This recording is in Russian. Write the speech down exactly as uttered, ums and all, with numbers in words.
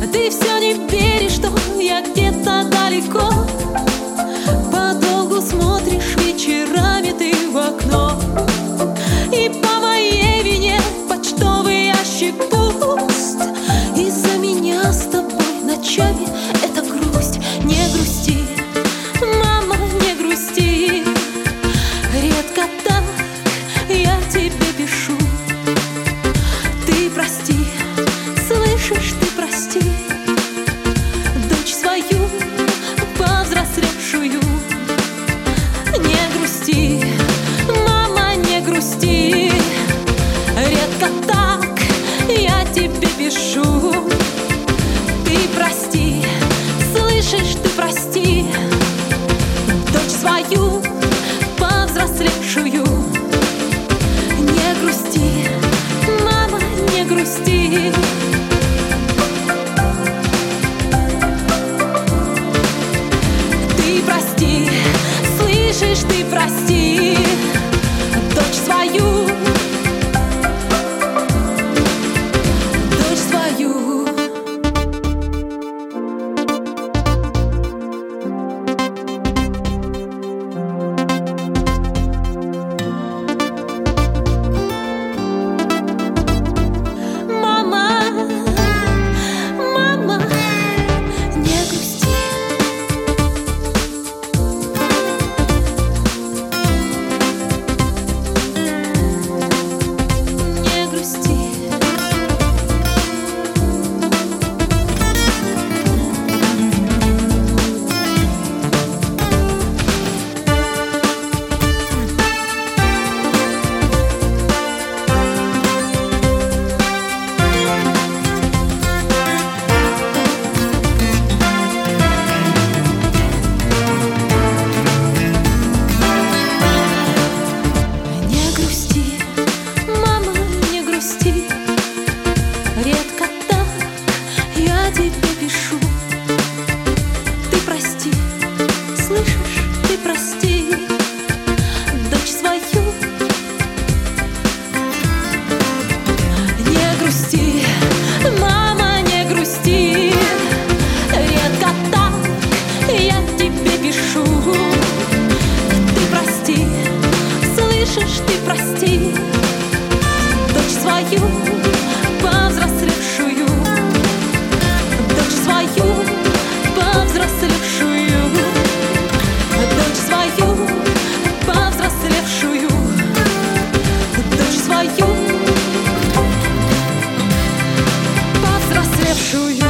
Ты все не веришь, что я где-то далеко. Подолгу смотришь вечерами ты в окно, и по моей вине почтовый ящик пуст. Из-за меня с тобой ночами это грусть. Не грусти, мама, не грусти. Редко так я тебе пишу. Ты прости, слышишь, ты прости дочь свою повзрослевшую. Не грусти, мама, не грусти. Редко так я тебе пишу. Ты прости, слышишь, ты прости дочь свою повзрослевшую. Не грусти, мама, не грусти. Ты прости, слышишь, ты прости дочь свою, дочь свою. Редко так я тебе пишу. Ты прости, слышишь, ты прости дочь свою. Не грусти, мама, не грусти. Редко так я тебе пишу. Ты прости, слышишь, ты прости дочь свою повзрослевшую, дочь свою повзрослевшую, дочь свою повзрослевшую, дочь свою повзрослевшую.